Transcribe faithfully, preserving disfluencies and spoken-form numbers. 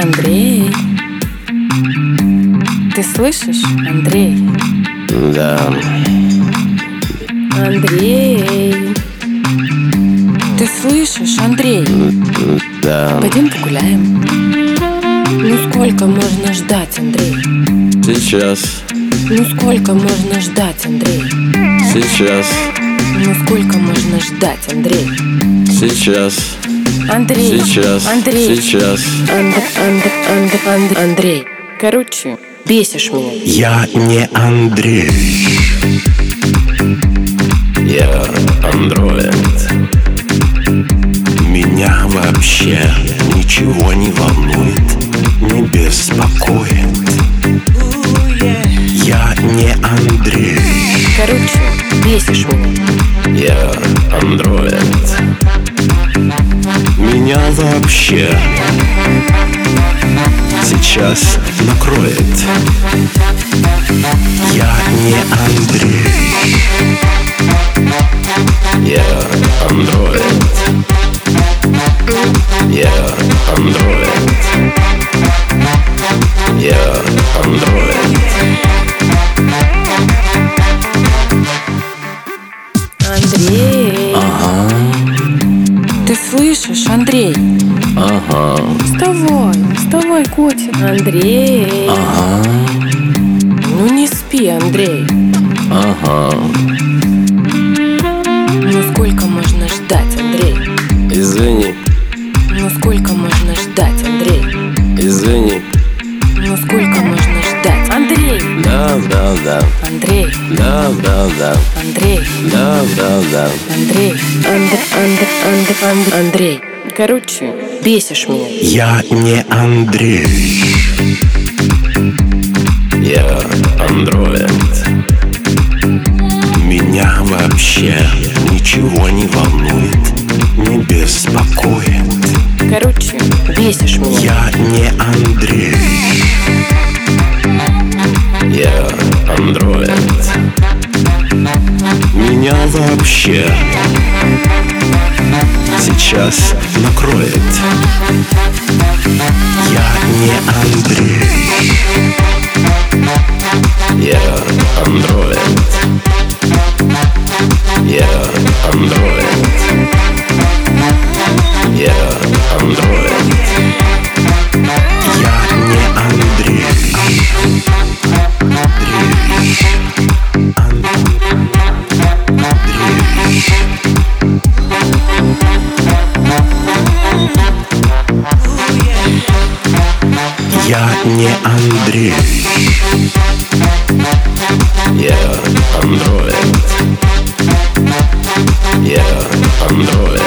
Андрей, ты слышишь, Андрей? Да. Андрей, ты слышишь, Андрей? Да. Пойдем погуляем. Ну сколько можно ждать, Андрей? Сейчас. Ну сколько можно ждать, Андрей? Сейчас. Ну сколько можно ждать, Андрей? Сейчас. Андрей, Сейчас. Андрей, Сейчас. Анд- Анд- Анд- Анд- Андрей, короче, бесишь меня. Я не Андрей. Я андроид. Меня вообще ничего не волнует, не беспокоит. Я не Андрей. Короче, бесишь меня. Я андроид. Меня вообще сейчас накроет. Я не Андрей. Я андроид. Я андроид. Я андроид. Андрей, Ага. ты слышишь, Андрей? Ага. Вставай, вставай, котик. Андрей, Ага. ну не спи, Андрей. Ага. Ну сколько можно ждать, Андрей? Извини. Ну сколько можно ждать, Андрей? Извини. Ну сколько можно ждать? Андрей, Да, да, да. Андрей, Да, да, да. Андрей, Да, да, да. Андрей, Анд- Анд- Анд- Анд- Андрей. Короче, бесишь меня. Я не Андрей. Я андроид. Меня вообще ничего не волнует, не беспокоит. Короче, бесишь меня. Я не Андрей. Я андроид. Меня вообще сейчас накроет. Я не Андрей. Я андроид. Я андроид. Я андроид. Я не Андрей. Андрей. Андрей. Я не Андрей. Я андроид. Я андроид.